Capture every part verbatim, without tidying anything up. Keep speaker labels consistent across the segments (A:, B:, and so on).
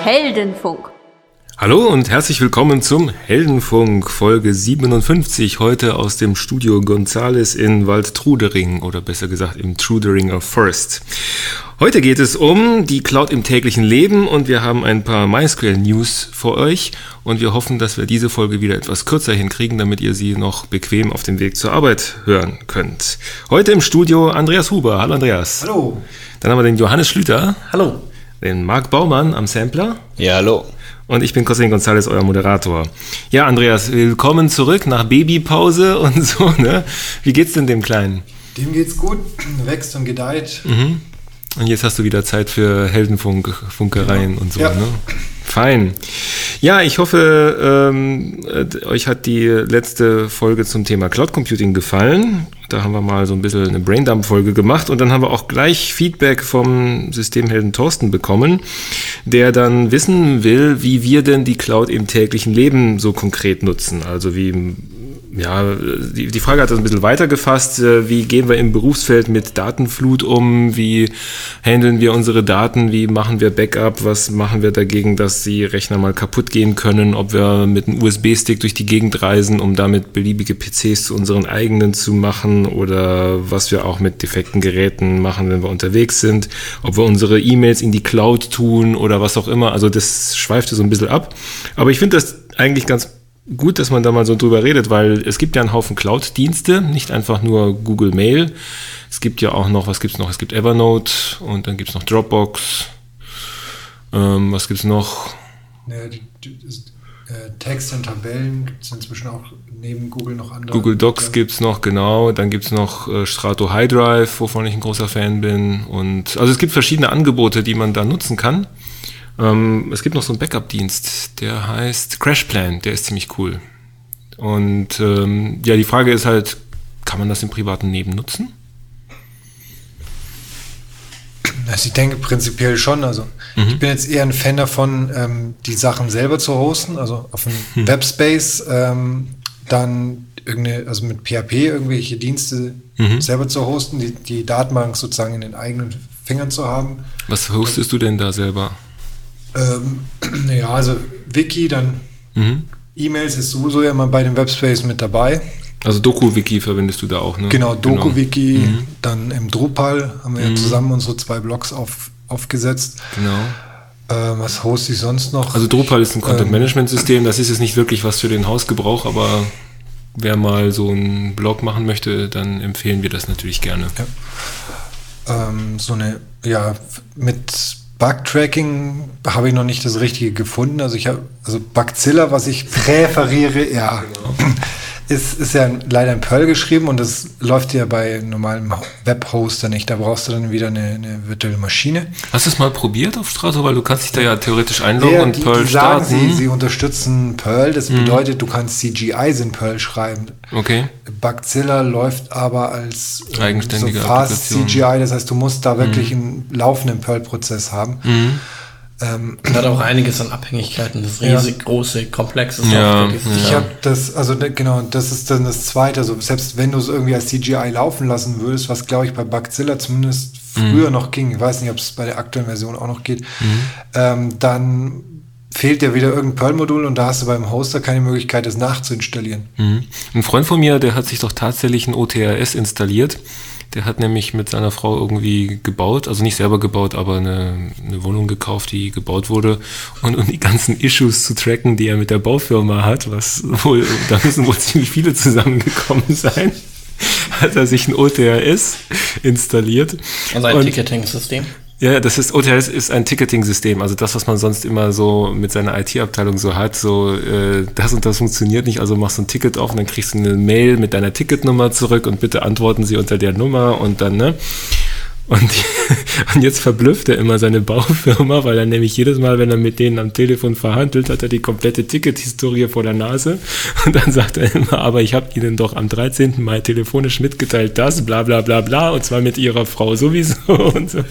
A: Heldenfunk.
B: Hallo und herzlich willkommen zum Heldenfunk, Folge siebenundfünfzig, heute aus dem Studio Gonzales in Waldtrudering oder besser gesagt im Truderinger Forest. Heute geht es um die Cloud im täglichen Leben und wir haben ein paar MySQL-News für euch und wir hoffen, dass wir diese Folge wieder etwas kürzer hinkriegen, damit ihr sie noch bequem auf dem Weg zur Arbeit hören könnt. Heute im Studio Andreas Huber. Hallo Andreas.
C: Hallo.
B: Dann haben wir den Johannes Schlüter.
C: Hallo.
B: Den Marc Baumann am Sampler.
D: Ja, hallo.
B: Und ich bin Costin Gonzales, euer Moderator. Ja, Andreas, willkommen zurück nach Babypause und so, ne? Wie geht's denn dem Kleinen?
C: Dem geht's gut, wächst und gedeiht.
B: Mhm. Und jetzt hast du wieder Zeit für Heldenfunk, Funkereien genau. und so,
C: ja.
B: ne? Fein. Ja, ich hoffe, ähm, äh, euch hat die letzte Folge zum Thema Cloud Computing gefallen. Da haben wir mal so ein bisschen eine Braindump-Folge gemacht und dann haben wir auch gleich Feedback vom Systemhelden Thorsten bekommen, der dann wissen will, wie wir denn die Cloud im täglichen Leben so konkret nutzen. Also wie, ja, die, die Frage hat das ein bisschen weiter gefasst. Wie gehen wir im Berufsfeld mit Datenflut um? Wie handeln wir unsere Daten? Wie machen wir Backup? Was machen wir dagegen, dass die Rechner mal kaputt gehen können? Ob wir mit einem U S B-Stick durch die Gegend reisen, um damit beliebige P Cs zu unseren eigenen zu machen? Oder was wir auch mit defekten Geräten machen, wenn wir unterwegs sind? Ob wir unsere E-Mails in die Cloud tun oder was auch immer. Also das schweifte so ein bisschen ab. Aber ich finde das eigentlich ganz gut, dass man da mal so drüber redet, weil es gibt ja einen Haufen Cloud-Dienste, nicht einfach nur Google Mail. Es gibt ja auch noch, was gibt's noch? Es gibt Evernote und dann gibt's noch Dropbox. Ähm, was gibt's noch?
C: Ja, die, die, äh, Text und Tabellen gibt es inzwischen auch neben Google noch andere.
B: Google Docs gibt's noch, genau. Dann gibt's noch äh, Strato High Drive, wovon ich ein großer Fan bin. Und also es gibt verschiedene Angebote, die man da nutzen kann. Ähm, es gibt noch so einen Backup-Dienst, der heißt CrashPlan, der ist ziemlich cool. Und ähm, ja, die Frage ist halt, kann man das im privaten Leben nutzen?
C: Also ich denke prinzipiell schon. Also mhm. ich bin jetzt eher ein Fan davon, ähm, die Sachen selber zu hosten, also auf einem mhm. Webspace, ähm, dann irgendeine, also mit P H P irgendwelche Dienste mhm. selber zu hosten, die, die Datenbank sozusagen in den eigenen Fingern zu haben.
B: Was hostest du denn da selber?
C: Ähm, naja, also Wiki, dann mhm. E-Mails ist sowieso ja immer bei dem Webspace mit dabei.
B: Also DokuWiki verwendest du da auch, ne?
C: Genau, DokuWiki,
B: genau. Mhm.
C: dann im Drupal haben wir mhm. ja zusammen unsere zwei Blogs auf, aufgesetzt.
B: Genau.
C: Äh, was hoste ich sonst noch?
B: Also Drupal ist ein Content-Management-System, das ist jetzt nicht wirklich was für den Hausgebrauch, aber wer mal so einen Blog machen möchte, dann empfehlen wir das natürlich gerne.
C: Ja. Ähm, so eine, ja, mit Bug-Tracking habe ich noch nicht das Richtige gefunden. Also ich habe, also Bugzilla, was ich präferiere, ja, genau. ist, ist ja leider in Perl geschrieben und das läuft ja bei normalem Webhoster nicht. Da brauchst du dann wieder eine, eine virtuelle Maschine.
B: Hast du es mal probiert auf Strato? Weil du kannst dich da ja theoretisch einloggen
C: ja,
B: und
C: die,
B: Perl
C: die sagen,
B: starten.
C: Sie, sie unterstützen Perl. Das mhm. bedeutet, du kannst C G Is in Perl schreiben.
B: Okay.
C: Bugzilla läuft aber als
B: eigenständige
C: so fast
B: Applikation.
C: C G I. Das heißt, du musst da wirklich mhm. einen laufenden Perl-Prozess haben.
B: Mhm.
D: Ähm, hat auch einiges an Abhängigkeiten, das riesig ja. große, komplexe
B: ja,
D: Software.
C: Ich
B: ja.
C: habe das, also ne, genau, das ist dann das Zweite. Also selbst wenn du es irgendwie als C G I laufen lassen würdest, was glaube ich bei Bugzilla zumindest früher mhm. noch ging, ich weiß nicht, ob es bei der aktuellen Version auch noch geht, mhm. ähm, dann fehlt dir wieder irgendein Perl-Modul und da hast du beim Hoster keine Möglichkeit, das nachzuinstallieren.
B: Mhm. Ein Freund von mir, der hat sich doch tatsächlich ein O T R S installiert. Der hat nämlich mit seiner Frau irgendwie gebaut, also nicht selber gebaut, aber eine, eine Wohnung gekauft, die gebaut wurde. Und um die ganzen Issues zu tracken, die er mit der Baufirma hat, was wohl, da müssen wohl ziemlich viele zusammengekommen sein, hat er sich ein O T R S installiert.
D: Also ein Ticketing-System?
B: Ja, das ist, O T R S ist ein Ticketing-System, also das, was man sonst immer so mit seiner I T-Abteilung so hat, so äh, das und das funktioniert nicht, also machst du ein Ticket auf und dann kriegst du eine Mail mit deiner Ticketnummer zurück und bitte antworten Sie unter der Nummer und dann, ne? Und, die, und jetzt verblüfft er immer seine Baufirma, weil er nämlich jedes Mal, wenn er mit denen am Telefon verhandelt, hat er die komplette Tickethistorie vor der Nase. Und dann sagt er immer, aber ich habe Ihnen doch am dreizehnten Mai telefonisch mitgeteilt, das, bla bla bla bla, und zwar mit Ihrer Frau sowieso und so.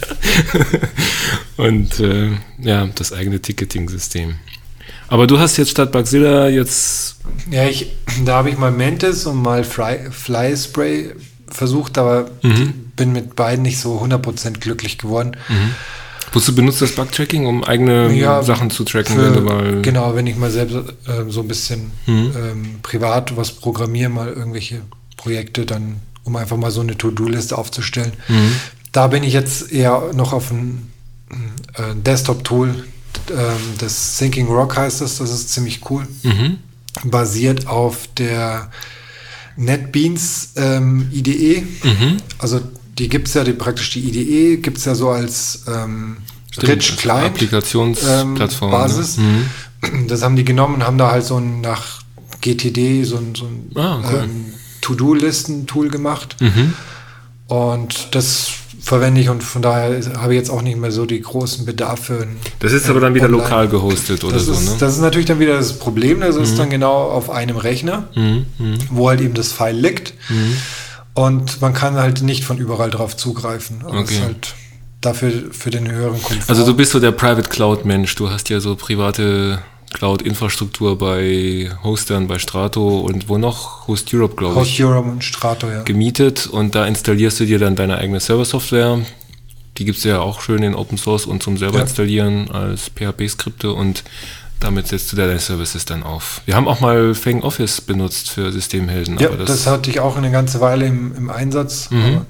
B: Und äh, ja, das eigene Ticketing-System. Aber du hast jetzt statt Bugzilla jetzt...
C: Ja, ich, da habe ich mal Mantis und mal Fly, Fly Spray versucht, aber mhm. bin mit beiden nicht so hundert Prozent glücklich geworden.
B: Mhm. Wozu benutzt das Bug-Tracking, um eigene
C: Ja,
B: Sachen zu tracken,
C: für,
B: wenn du mal...
C: Genau, wenn ich mal selbst äh, so ein bisschen
B: Mhm.
C: ähm, privat was programmiere, mal irgendwelche Projekte, dann um einfach mal so eine To-Do-Liste aufzustellen.
B: Mhm.
C: Da bin ich jetzt eher noch auf ein äh, Desktop-Tool, ähm, das Thinking Rock heißt das, das ist ziemlich cool.
B: Mhm.
C: Basiert auf der NetBeans ähm, I D E.
B: Mhm.
C: Also die gibt es ja, die, praktisch die I D E gibt es ja so als ähm, Rich Client
B: Applikationsplattform.
C: ähm, Basis.
B: Ne? Mhm.
C: Das haben die genommen und haben da halt so ein nach G T D so ein, so ein
B: Ah, cool.
C: ähm, To-Do-Listen-Tool gemacht.
B: Mhm.
C: Und das verwende ich und von daher habe ich jetzt auch nicht mehr so die großen Bedarfe.
B: Das ist aber dann wieder
C: online.
B: lokal gehostet oder
C: Das
B: so,
C: ist,
B: ne?
C: das ist natürlich dann wieder das Problem, das ist dann genau auf einem Rechner,
B: Mhm. Mhm.
C: wo halt eben das File liegt.
B: Mhm.
C: Und man kann halt nicht von überall drauf zugreifen. Aber
B: Okay.
C: das ist halt dafür für den höheren Komfort.
B: Also du bist so der Private Cloud-Mensch. Du hast ja so private Cloud-Infrastruktur bei Hostern, bei Strato und wo noch? Host Europe, glaube
C: Host
B: ich.
C: Europe und Strato, ja.
B: Gemietet und da installierst du dir dann deine eigene Server-Software. Die gibt es ja auch schön in Open Source und zum selber
C: Ja.
B: installieren als P H P-Skripte und damit setzt du da deine Services dann auf. Wir haben auch mal Fang Office benutzt für Systemhelden.
C: Ja,
B: aber
C: das,
B: das,
C: hatte ich auch eine ganze Weile im, im Einsatz.
B: Mhm.
C: Aber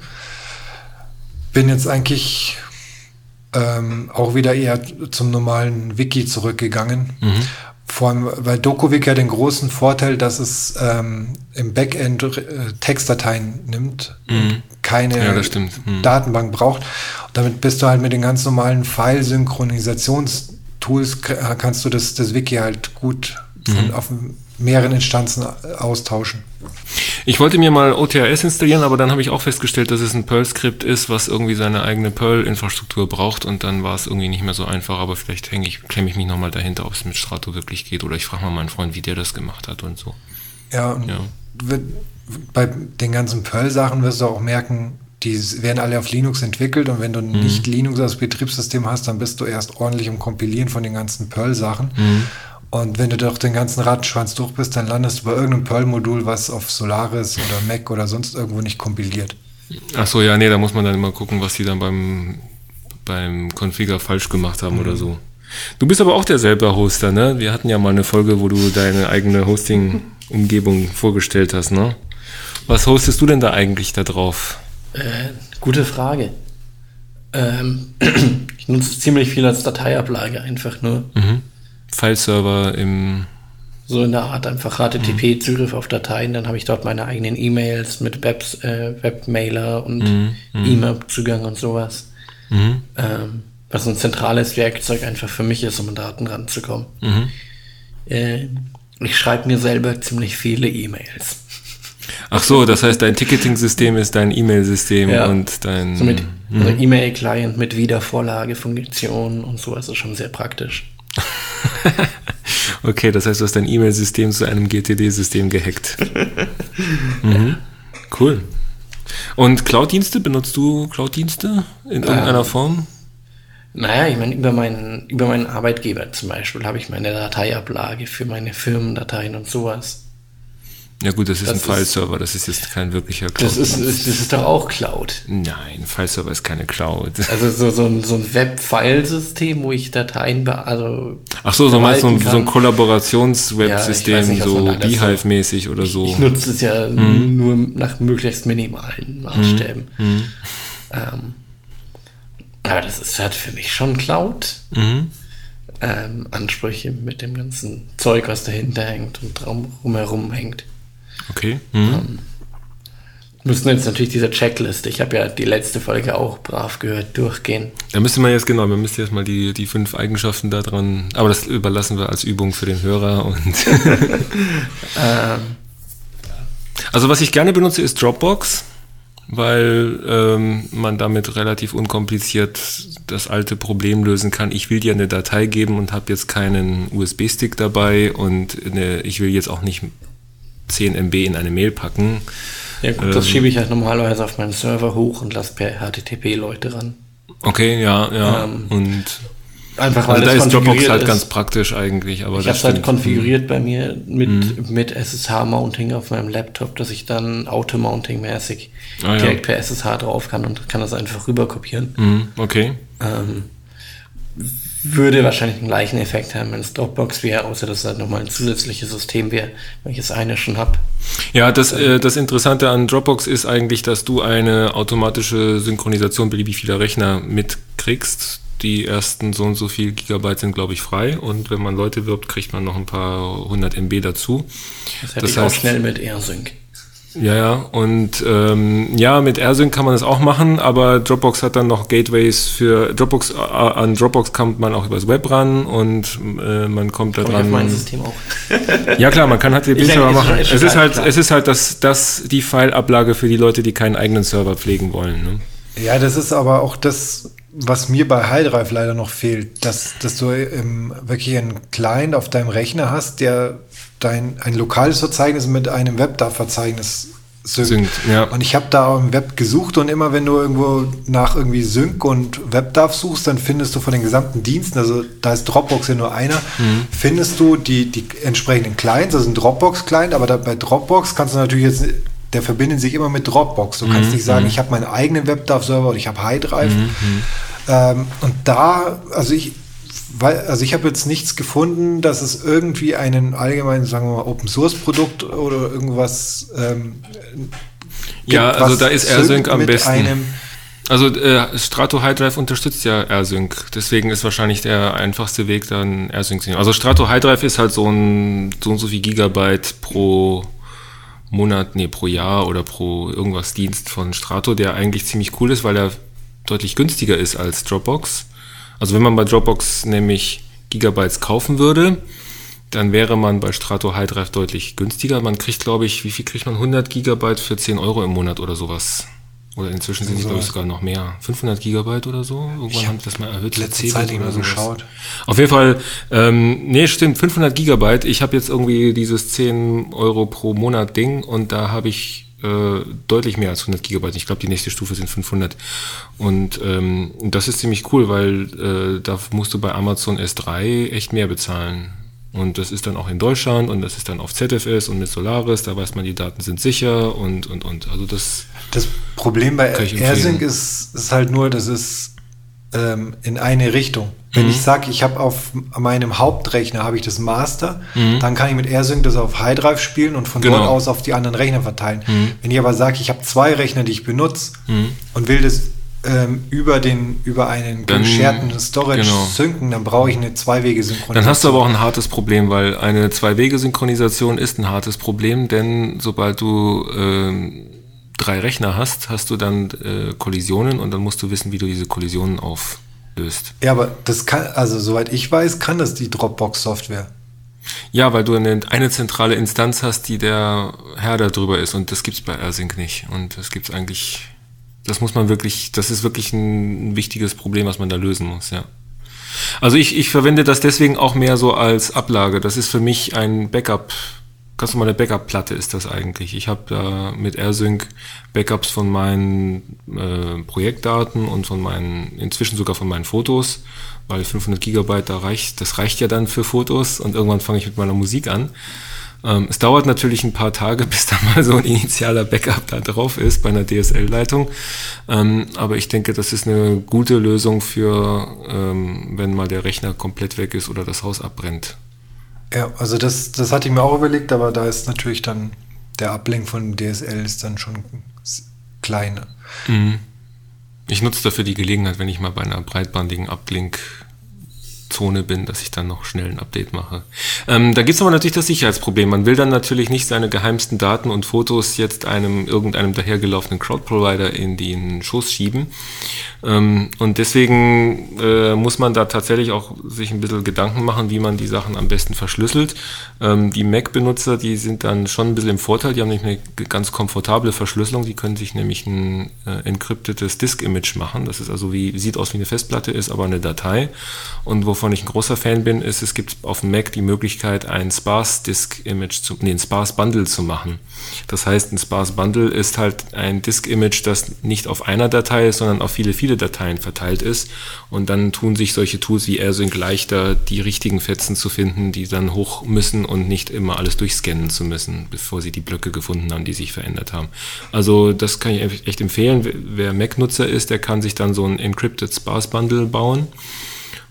C: bin jetzt eigentlich ähm, auch wieder eher zum normalen Wiki zurückgegangen.
B: Mhm.
C: Vor allem, weil DokuWiki hat den großen Vorteil, dass es ähm, im Backend äh, Textdateien nimmt
B: Mhm.
C: und keine
B: Ja, das stimmt. Mhm.
C: Datenbank braucht. Und damit bist du halt mit den ganz normalen File-Synchronisationstools k- kannst du das, das Wiki halt gut von,
B: Mhm.
C: auf mehreren Instanzen austauschen.
B: Ich wollte mir mal O T A S installieren, aber dann habe ich auch festgestellt, dass es ein Perl-Skript ist, was irgendwie seine eigene Perl-Infrastruktur braucht und dann war es irgendwie nicht mehr so einfach, aber vielleicht hänge ich, klemme ich mich nochmal dahinter, ob es mit Strato wirklich geht oder ich frage mal meinen Freund, wie der das gemacht hat und so.
C: Ja, und
B: Ja.
C: wird- bei den ganzen Perl-Sachen wirst du auch merken, die werden alle auf Linux entwickelt und wenn du
B: Mhm.
C: nicht Linux als Betriebssystem hast, dann bist du erst ordentlich im Kompilieren von den ganzen Perl-Sachen.
B: Mhm.
C: Und wenn du durch den ganzen Rattenschwanz durch bist, dann landest du bei irgendeinem Perl-Modul, was auf Solaris oder Mac oder sonst irgendwo nicht kompiliert.
B: Ach so, ja, nee, da muss man dann immer gucken, was die dann beim, beim Configure falsch gemacht haben oder so. Du bist aber auch der selber Hoster, ne? Wir hatten ja mal eine Folge, wo du deine eigene Hosting-Umgebung vorgestellt hast, ne? Was hostest du denn da eigentlich da drauf?
D: Äh, gute Frage. Ähm, ich nutze es ziemlich viel als Dateiablage einfach nur.
B: Mhm. File-Server im...
D: So in der Art einfach H T T P-Zugriff auf Dateien. Dann habe ich dort meine eigenen E-Mails mit Webs, äh, Webmailer und
B: Mhm.
D: E-Mail-Zugang und sowas.
B: Mhm.
D: Ähm, was ein zentrales Werkzeug einfach für mich ist, um an Daten ranzukommen.
B: Mhm.
D: Äh, ich schreibe mir selber ziemlich viele E-Mails.
B: Ach so, das heißt, dein Ticketing-System ist dein E-Mail-System
D: Ja.
B: und dein...
D: So mit
B: Mhm.
D: also E-Mail-Client mit Wiedervorlagefunktion und sowas ist schon sehr praktisch.
B: Okay, das heißt, du hast dein E-Mail-System zu einem G T D-System gehackt. Mhm. Cool. Und Cloud-Dienste, benutzt du Cloud-Dienste in irgendeiner
D: Ähm,
B: Form?
D: Naja, ich meine, über meinen, über meinen Arbeitgeber zum Beispiel habe ich meine Dateiablage für meine Firmendateien und sowas.
B: Ja gut, das ist
D: das
B: ein
D: ist-
B: File-Server, das ist jetzt kein wirklicher Cloud.
D: Das ist, das ist doch auch Cloud.
B: Nein, File-Server ist keine Cloud.
D: Also so, so ein, so ein Web-File-System, wo ich Dateien be also
B: Ach so, so meinst du so ein,
D: verwalten
B: so ein
D: kann.
B: Kollaborations-Web-System,
D: Ja, ich weiß nicht, was man
B: so
D: da alles so-
B: Beehive mäßig oder so.
D: Ich nutze es ja nur nach möglichst minimalen Maßstäben.
B: Mhm.
D: Ähm, aber das ist halt für mich schon Cloud.
B: Mhm.
D: Ähm, Ansprüche mit dem ganzen Zeug, was dahinter hängt und drum- drumherum hängt.
B: Okay. Mhm.
D: Müssen jetzt natürlich diese Checkliste, ich habe ja die letzte Folge auch brav gehört, durchgehen.
B: Da müsste man jetzt, genau, man müsste jetzt mal die, die fünf Eigenschaften da dran, aber das überlassen wir als Übung für den Hörer. Und
D: Ähm,
B: also was ich gerne benutze, ist Dropbox, weil ähm, man damit relativ unkompliziert das alte Problem lösen kann. Ich will dir eine Datei geben und habe jetzt keinen U S B-Stick dabei und eine, ich will jetzt auch nicht zehn Megabyte in eine Mail packen.
D: ja gut, das
B: Ähm.
D: schiebe ich halt normalerweise auf meinen Server hoch und lasse per H T T P Leute ran.
B: Okay, ja, ja.
D: Ähm,
B: und
D: Einfach
B: also da
D: das
B: ist Dropbox
D: konfiguriert
B: halt
D: ist.
B: ganz praktisch eigentlich. Aber
D: Ich
B: das
D: habe es halt
B: stimmt.
D: konfiguriert bei mir mit,
B: Mhm.
D: mit S S H-Mounting auf meinem Laptop, dass ich dann Auto-Mounting-mäßig
B: Ah, ja.
D: direkt per S S H drauf kann und kann das einfach rüber kopieren.
B: Mhm, okay.
D: Ähm, würde wahrscheinlich den gleichen Effekt haben, wenn es Dropbox wäre, außer dass es halt nochmal ein zusätzliches System wäre, wenn ich das eine schon habe.
B: Ja, das, äh, das Interessante an Dropbox ist eigentlich, dass du eine automatische Synchronisation beliebig vieler Rechner mitkriegst. Die ersten so und so viel Gigabyte sind, glaube ich, frei. Und wenn man Leute wirbt, kriegt man noch ein paar hundert M B dazu.
D: Das hätte
B: das
D: ich
B: heißt,
D: auch schnell mit AirSync.
B: Ja, ja, und ähm, ja, mit AirSync kann man das auch machen, aber Dropbox hat dann noch Gateways für Dropbox, äh, an Dropbox kommt man auch übers Web ran und äh, man kommt da
D: Komm
B: dran.
D: ich auf mein System auch.
B: Ja klar, man kann halt die Bildschirme
D: Ich-
B: machen.
D: ist
B: Es
D: schon
B: ist halt,
D: klar.
B: es ist halt das, das die Fileablage für die Leute, die keinen eigenen Server pflegen wollen. Ne?
C: Ja, das ist aber auch das, was mir bei HiDrive leider noch fehlt, dass, dass du ähm, wirklich einen Client auf deinem Rechner hast, der dein ein lokales Verzeichnis mit einem Web-Verzeichnis synkt.
B: Synkt, ja.
C: Und ich habe da im Web gesucht und immer wenn du irgendwo nach irgendwie Sync und WebDAV suchst, dann findest du von den gesamten Diensten, also da ist Dropbox ja nur einer,
B: Mhm.
C: findest du die, die entsprechenden Clients, also ein Dropbox-Client, aber da, bei Dropbox kannst du natürlich jetzt, der verbindet sich immer mit Dropbox. Du kannst
B: Mhm.
C: nicht sagen, ich habe meinen eigenen WebDAV-Server oder ich habe HiDrive. Ähm, und da, also ich, weil, also ich habe jetzt nichts gefunden, dass es irgendwie einen allgemeinen, sagen wir mal, Open-Source-Produkt oder irgendwas ähm, gibt,
B: Ja, also
C: was
B: da ist
C: synkt
B: AirSync am
C: mit
B: besten.
C: einem,
B: Also äh, Strato HiDrive unterstützt ja AirSync, deswegen ist wahrscheinlich der einfachste Weg dann AirSync zu nehmen. Also Strato HiDrive ist halt so ein so und so viel Gigabyte pro Monat, nee, pro Jahr oder pro irgendwas Dienst von Strato, der eigentlich ziemlich cool ist, weil er deutlich günstiger ist als Dropbox. Also wenn man bei Dropbox nämlich Gigabytes kaufen würde, dann wäre man bei Strato HiDrive deutlich günstiger. Man kriegt, glaube ich, wie viel kriegt man? hundert Gigabyte für zehn Euro im Monat oder sowas. Oder inzwischen sind es, glaube ich, sogar noch mehr. fünfhundert Gigabyte oder so. Irgendwann haben sie das mal erhöht.
C: letzte
B: Cebit
C: Zeit nicht mehr
B: oder sowas.
C: geschaut.
B: Auf jeden Fall, ähm, nee, stimmt, fünfhundert Gigabyte. Ich habe jetzt irgendwie dieses zehn Euro pro Monat Ding und da habe ich äh, deutlich mehr als hundert Gigabyte. Ich glaube, die nächste Stufe sind fünfhundert. Und ähm, das ist ziemlich cool, weil äh, da musst du bei Amazon S drei echt mehr bezahlen. Und das ist dann auch in Deutschland und das ist dann auf Z F S und mit Solaris, da weiß man, die Daten sind sicher und, und, und. Also das...
C: Das Problem bei
B: Kann ich empfehlen.
C: AirSync ist, ist halt nur, dass es ähm, in eine Richtung. Wenn
B: Mhm.
C: ich sage, ich habe auf meinem Hauptrechner habe ich das Master,
B: Mhm.
C: dann kann ich mit AirSync das auf HiDrive spielen und von
B: Genau.
C: dort aus auf die anderen Rechner verteilen.
B: Mhm.
C: Wenn ich aber sage, ich habe zwei Rechner, die ich benutze
B: Mhm.
C: und will das ähm, über den über einen
B: Dann-
C: gescherten Storage
B: genau.
C: synken, dann brauche ich eine Zwei-Wege-Synchronisation.
B: Dann hast du aber auch ein hartes Problem, weil eine Zwei-Wege-Synchronisation ist ein hartes Problem, denn sobald du ähm, drei Rechner hast, hast du dann äh, Kollisionen und dann musst du wissen, wie du diese Kollisionen auflöst.
C: Ja, aber das kann, also soweit ich weiß, kann das die Dropbox-Software.
B: Ja, weil du eine, eine zentrale Instanz hast, die der Herr da drüber ist und das gibt's bei AirSync nicht. Und das gibt's eigentlich, das muss man wirklich, das ist wirklich ein wichtiges Problem, was man da lösen muss, ja. Also ich, ich verwende das deswegen auch mehr so als Ablage. Das ist für mich ein Backup, ganz normale Backup-Platte ist das eigentlich. Ich habe da mit AirSync Backups von meinen äh, Projektdaten und von meinen, inzwischen sogar von meinen Fotos, weil fünfhundert Gigabyte, da reicht, das reicht ja dann für Fotos und irgendwann fange ich mit meiner Musik an. Ähm, es dauert natürlich ein paar Tage, bis da mal so ein initialer Backup da drauf ist bei einer D S L-Leitung. Ähm, aber ich denke, das ist eine gute Lösung für, ähm, wenn mal der Rechner komplett weg ist oder das Haus abbrennt.
C: Ja, also das, das hatte ich mir auch überlegt, aber da ist natürlich dann der Uplink von D S L ist dann schon s- kleiner.
B: Mhm. Ich nutze dafür die Gelegenheit, wenn ich mal bei einer breitbandigen Uplink-Zone bin, dass ich dann noch schnell ein Update mache. Ähm, da gibt es aber natürlich das Sicherheitsproblem. Man will dann natürlich nicht seine geheimsten Daten und Fotos jetzt einem irgendeinem dahergelaufenen Crowd-Provider in den Schoß schieben. Ähm, und deswegen äh, muss man da tatsächlich auch sich ein bisschen Gedanken machen, wie man die Sachen am besten verschlüsselt. Ähm, die Mac-Benutzer, die sind dann schon ein bisschen im Vorteil. Die haben nämlich eine ganz komfortable Verschlüsselung. Die können sich nämlich ein äh, encryptetes Disk-Image machen. Das ist also wie, sieht aus wie eine Festplatte, ist aber eine Datei. Und wovon ich ein großer Fan bin, ist, es gibt auf dem Mac die Möglichkeit, ein Sparse-Disk-Image zu, nee, ein Sparse-Bundle zu machen. Das heißt, ein Sparse-Bundle ist halt ein Disk-Image, das nicht auf einer Datei ist, sondern auf viele, viele Dateien verteilt ist. Und dann tun sich solche Tools wie AirSync leichter, die richtigen Fetzen zu finden, die dann hoch müssen und nicht immer alles durchscannen zu müssen, bevor sie die Blöcke gefunden haben, die sich verändert haben. Also das kann ich echt empfehlen. Wer Mac-Nutzer ist, der kann sich dann so ein Encrypted Sparse Bundle bauen.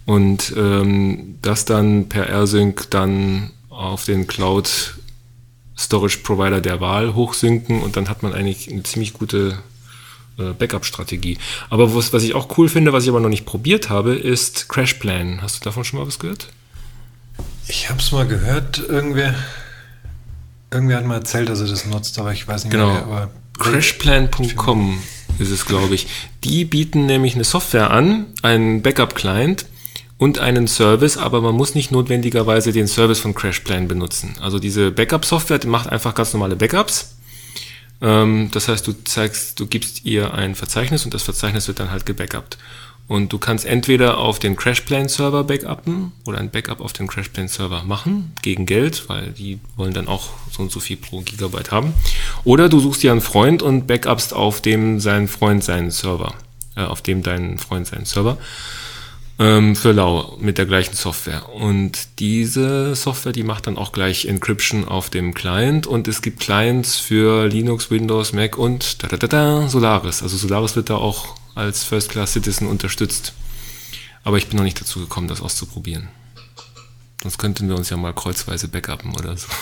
B: und ähm, das dann per AirSync dann auf den Cloud Storage Provider der Wahl hochsynken und dann hat man eigentlich eine ziemlich gute äh, Backup-Strategie. Aber was, was ich auch cool finde, was ich aber noch nicht probiert habe, ist CrashPlan. Hast du davon schon mal was gehört?
C: Ich habe es mal gehört, irgendwer, irgendwer hat mal erzählt, dass er das nutzt, aber ich weiß nicht
B: genau.
C: mehr. Aber
B: Crashplan Punkt com ist es, glaube ich. Die bieten nämlich eine Software an, einen Backup-Client und einen Service, aber man muss nicht notwendigerweise den Service von CrashPlan benutzen. Also diese Backup-Software die macht einfach ganz normale Backups. Ähm, das heißt, du zeigst, du gibst ihr ein Verzeichnis und das Verzeichnis wird dann halt gebackupt. Und du kannst entweder auf den CrashPlan-Server backuppen oder ein Backup auf den CrashPlan-Server machen, gegen Geld, weil die wollen dann auch so und so viel pro Gigabyte haben. Oder du suchst dir einen Freund und backupst auf dem sein Freund seinen Server, äh, auf dem dein Freund seinen Server. Für lau mit der gleichen Software. Und diese Software, die macht dann auch gleich Encryption auf dem Client und es gibt Clients für Linux, Windows, Mac und da, da, da, da, Solaris. Also Solaris wird da auch als First-Class-Citizen unterstützt. Aber ich bin noch nicht dazu gekommen, das auszuprobieren. Sonst könnten wir uns ja mal kreuzweise backuppen oder so.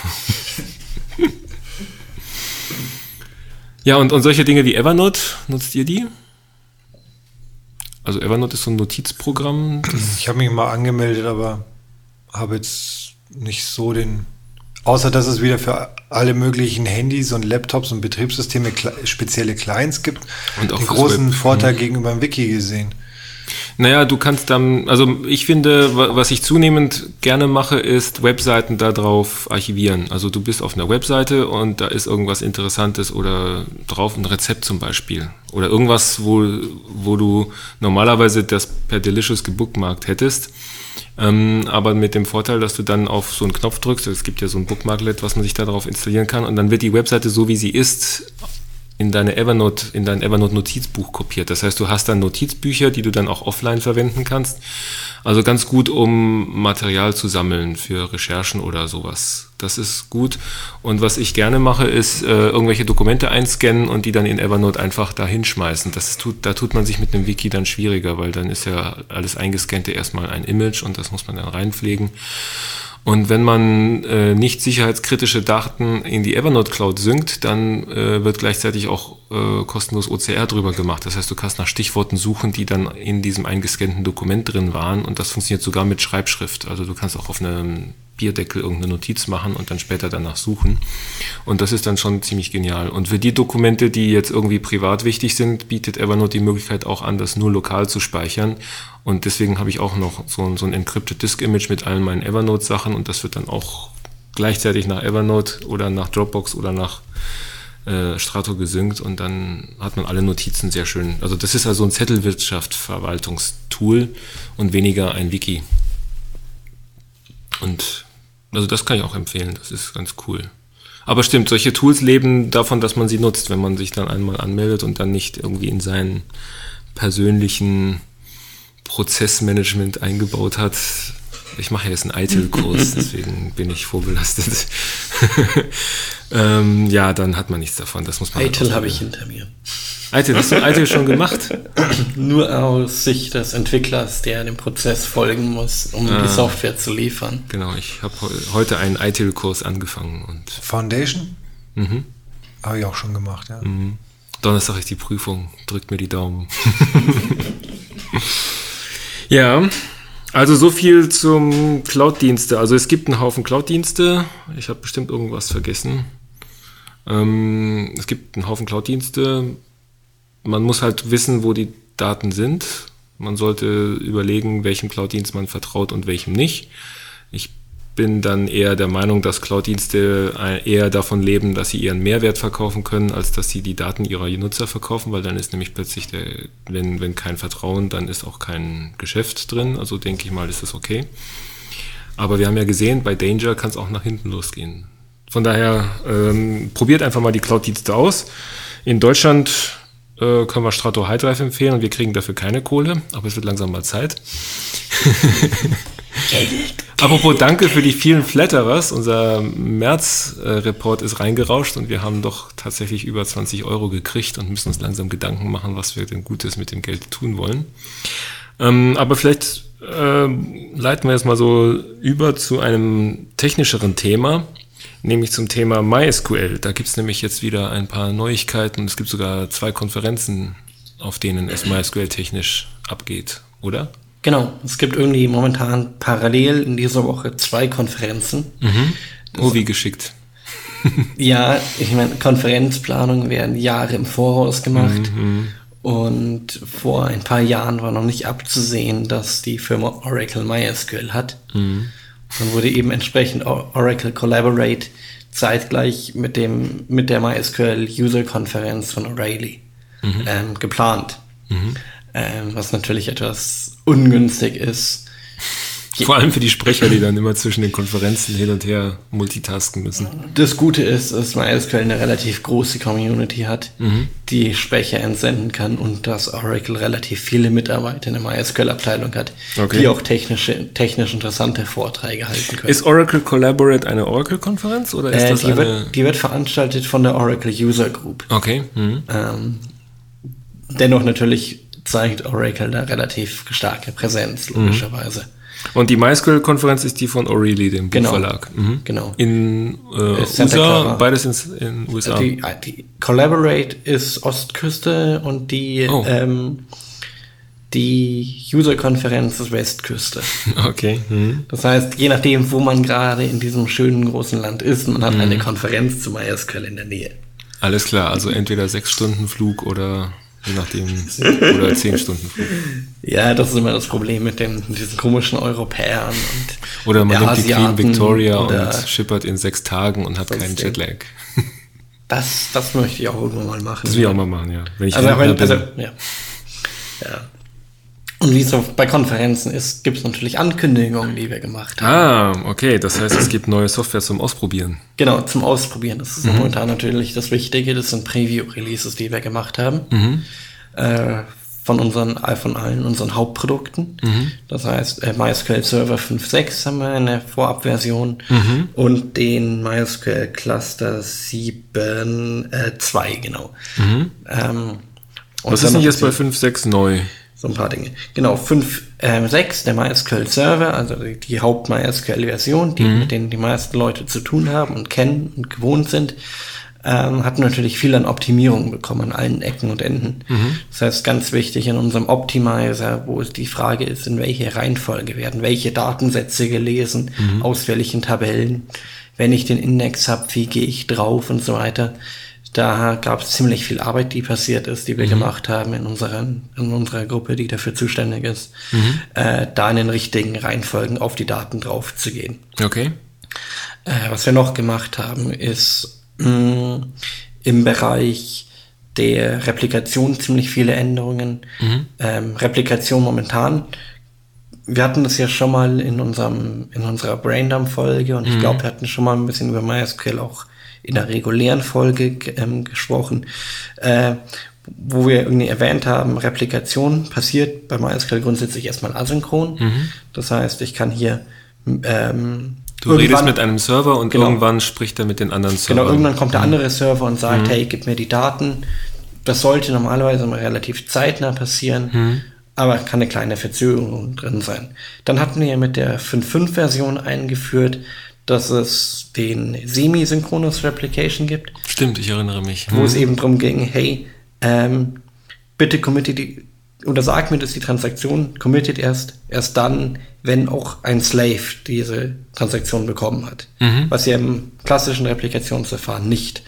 B: Ja, und, und solche Dinge wie Evernote, nutzt ihr die? Also Evernote ist so ein Notizprogramm.
C: Ich habe mich mal angemeldet, aber habe jetzt nicht so den... Außer, dass es wieder für alle möglichen Handys und Laptops und Betriebssysteme spezielle Clients gibt, und den großen Web. Vorteil mhm. gegenüber dem Wiki gesehen.
B: Naja, du kannst dann, also ich finde, was ich zunehmend gerne mache, ist Webseiten da drauf archivieren. Also du bist auf einer Webseite und da ist irgendwas Interessantes oder drauf ein Rezept zum Beispiel. Oder irgendwas, wo, wo du normalerweise das per Delicious gebookmarkt hättest. Ähm, aber mit dem Vorteil, dass du dann auf so einen Knopf drückst, es gibt ja so ein Bookmarklet, was man sich da drauf installieren kann und dann wird die Webseite so, wie sie ist, in deine Evernote, in dein Evernote-Notizbuch kopiert. Das heißt, du hast dann Notizbücher, die du dann auch offline verwenden kannst. Also ganz gut, um Material zu sammeln für Recherchen oder sowas. Das ist gut. Und was ich gerne mache, ist äh, irgendwelche Dokumente einscannen und die dann in Evernote einfach da hinschmeißen. Das tut, da tut man sich mit einem Wiki dann schwieriger, weil dann ist ja alles Eingescannte erstmal ein Image und das muss man dann reinpflegen. Und wenn man äh, nicht sicherheitskritische Daten in die Evernote Cloud synkt, dann äh, wird gleichzeitig auch äh, kostenlos O C R drüber gemacht. Das heißt, du kannst nach Stichworten suchen, die dann in diesem eingescannten Dokument drin waren und das funktioniert sogar mit Schreibschrift. Also du kannst auch auf einem Bierdeckel irgendeine Notiz machen und dann später danach suchen. Und das ist dann schon ziemlich genial. Und für die Dokumente, die jetzt irgendwie privat wichtig sind, bietet Evernote die Möglichkeit auch an, das nur lokal zu speichern. Und deswegen habe ich auch noch so, so ein Encrypted Disk Image mit allen meinen Evernote-Sachen und das wird dann auch gleichzeitig nach Evernote oder nach Dropbox oder nach äh, Strato gesynkt und dann hat man alle Notizen sehr schön. Also das ist also ein Zettelwirtschaft-Verwaltungstool und weniger ein Wiki. Und also das kann ich auch empfehlen, das ist ganz cool. Aber stimmt, solche Tools leben davon, dass man sie nutzt, wenn man sich dann einmal anmeldet und dann nicht irgendwie in seinen persönlichen Prozessmanagement eingebaut hat. Ich mache jetzt einen I T I L-Kurs, deswegen bin ich vorbelastet. ähm, ja, dann hat man nichts davon. Das muss man
D: I T I L habe ich hinter mir.
B: I T I L, hast du I T I L schon gemacht?
D: Nur aus Sicht des Entwicklers, der dem Prozess folgen muss, um ah, die Software zu liefern.
B: Genau, ich habe heute einen I T I L-Kurs angefangen. Und
C: Foundation? Mhm. Habe ich auch schon gemacht, ja.
B: Mhm. Donnerstag ist die Prüfung. Drückt mir die Daumen. Ja, also so viel zum Cloud-Dienste. Also es gibt einen Haufen Cloud-Dienste. Ich habe bestimmt irgendwas vergessen. Ähm, es gibt einen Haufen Cloud-Dienste. Man muss halt wissen, wo die Daten sind. Man sollte überlegen, welchem Cloud-Dienst man vertraut und welchem nicht. Ich bin dann eher der Meinung, dass Cloud-Dienste eher davon leben, dass sie ihren Mehrwert verkaufen können, als dass sie die Daten ihrer Nutzer verkaufen, weil dann ist nämlich plötzlich, der, wenn, wenn kein Vertrauen, dann ist auch kein Geschäft drin. Also denke ich mal, ist das okay. Aber wir haben ja gesehen, bei Danger kann es auch nach hinten losgehen. Von daher ähm, probiert einfach mal die Cloud-Dienste aus. In Deutschland äh, können wir Strato High Drive empfehlen und wir kriegen dafür keine Kohle, aber es wird langsam mal Zeit. Apropos danke für die vielen Flatterers. Unser März-Report ist reingerauscht und wir haben doch tatsächlich über zwanzig Euro gekriegt und müssen uns langsam Gedanken machen, was wir denn Gutes mit dem Geld tun wollen. Ähm, aber vielleicht ähm, leiten wir jetzt mal so über zu einem technischeren Thema, nämlich zum Thema MySQL. Da gibt es nämlich jetzt wieder ein paar Neuigkeiten. Es gibt sogar zwei Konferenzen, auf denen es MySQL technisch abgeht, oder?
D: Genau, es gibt irgendwie momentan parallel in dieser Woche zwei Konferenzen.
B: Mhm. Oh, wie geschickt.
D: Ja, ich meine, Konferenzplanungen werden Jahre im Voraus gemacht.
B: Mhm.
D: Und vor ein paar Jahren war noch nicht abzusehen, dass die Firma Oracle MySQL hat.
B: Mhm.
D: Dann wurde eben entsprechend Oracle Collaborate zeitgleich mit dem mit der MySQL User Konferenz von O'Reilly mhm. ähm, geplant.
B: Mhm.
D: Ähm, was natürlich etwas ungünstig ist.
B: Vor allem für die Sprecher, die dann immer zwischen den Konferenzen hin und her multitasken müssen.
D: Das Gute ist, dass MySQL eine relativ große Community hat,
B: mhm.
D: die Sprecher entsenden kann und dass Oracle relativ viele Mitarbeiter in der MySQL-Abteilung hat,
B: okay.
D: die auch technische, technisch interessante Vorträge halten können.
B: Ist Oracle Collaborate eine Oracle-Konferenz oder ist
D: äh,
B: das
D: die,
B: eine...
D: wird, die wird veranstaltet von der Oracle User Group.
B: Okay. Mhm.
D: Ähm, dennoch natürlich zeigt Oracle da relativ starke Präsenz, logischerweise.
B: Mhm. Und die MySQL-Konferenz ist die von O'Reilly, dem
D: Genau.
B: Buchverlag. Mhm.
D: Genau.
B: In äh, U S A,
D: Clara.
B: beides in den U S A.
D: Die, die Collaborate ist Ostküste und die,
B: Oh.
D: ähm, die User-Konferenz ist Westküste.
B: Okay. Mhm.
D: Das heißt, je nachdem, wo man gerade in diesem schönen großen Land ist, man hat mhm. eine Konferenz zu MySQL in der Nähe.
B: Alles klar, also entweder sechs Stunden Flug oder je nachdem, oder zehn Stunden Flug.
D: Ja, das ist immer das Problem mit, den, mit diesen komischen Europäern. Und
B: oder man nimmt die Queen Victoria und
D: oder
B: schippert in sechs Tagen und hat keinen Jetlag.
D: Das, das möchte ich auch irgendwann mal machen.
B: Das will ich auch mal machen, ja. Wenn ich
D: also, wenn,
B: bin.
D: also, ja. ja. Und wie es so bei Konferenzen ist, gibt es natürlich Ankündigungen, die wir gemacht haben.
B: Ah, okay. Das heißt, es gibt neue Software zum Ausprobieren.
D: Genau, zum Ausprobieren. Das ist
B: Mhm.
D: momentan natürlich das Wichtige. Das sind Preview-Releases, die wir gemacht haben.
B: Mhm.
D: Äh, von unseren, von allen unseren Hauptprodukten.
B: Mhm.
D: Das heißt, äh, MySQL Server fünf Punkt sechs haben wir eine Vorabversion
B: Mhm.
D: und den MySQL Cluster sieben Punkt zwei, genau.
B: Mhm.
D: Ähm, und
B: Was
D: dann
B: ist denn
D: noch
B: jetzt bei
D: die-
B: fünf Punkt sechs neu?
D: So ein paar Dinge. Genau, fünf Punkt sechs, der MySQL Server, also die, die Haupt-MySQL-Version, die,
B: Mhm.
D: mit denen die meisten Leute zu tun haben und kennen und gewohnt sind, ähm, hat natürlich viel an Optimierung bekommen an allen Ecken und Enden.
B: Mhm.
D: Das heißt, ganz wichtig in unserem Optimizer, wo es die Frage ist, in welche Reihenfolge werden welche Datensätze gelesen,
B: Mhm.
D: aus welchen Tabellen, wenn ich den Index habe, wie gehe ich drauf und so weiter. Da gab es ziemlich viel Arbeit, die passiert ist, die wir
B: Mhm.
D: gemacht haben in, unseren, in unserer Gruppe, die dafür zuständig ist,
B: Mhm.
D: äh, da in den richtigen Reihenfolgen auf die Daten drauf zu gehen.
B: Okay.
D: Äh, was wir noch gemacht haben, ist mh, im Bereich der Replikation ziemlich viele Änderungen.
B: Mhm.
D: Ähm, Replikation momentan, wir hatten das ja schon mal in unserem in unserer Braindump-Folge und ich
B: Mhm.
D: glaube, wir hatten schon mal ein bisschen über MySQL auch in der regulären Folge ähm, gesprochen, äh, wo wir irgendwie erwähnt haben, Replikation passiert bei MySQL grundsätzlich erstmal asynchron.
B: Mhm.
D: Das heißt, ich kann hier ähm,
B: Du redest mit einem Server und
D: Genau.
B: irgendwann spricht er mit den anderen Servern.
D: Genau, irgendwann kommt der andere Server und sagt,
B: Mhm.
D: hey, gib mir die Daten. Das sollte normalerweise mal relativ zeitnah passieren,
B: Mhm.
D: aber kann eine kleine Verzögerung drin sein. Dann hatten wir mit der fünf Punkt fünf-Version eingeführt, dass es den Semi-Synchronous Replication gibt,
B: Stimmt, ich erinnere mich.
D: wo
B: Mhm.
D: es eben darum ging, hey, ähm, bitte committe die, oder sag mir, dass die Transaktion committed erst, erst dann, wenn auch ein Slave diese Transaktion bekommen hat.
B: Mhm.
D: Was ja im klassischen Replikationsverfahren nicht,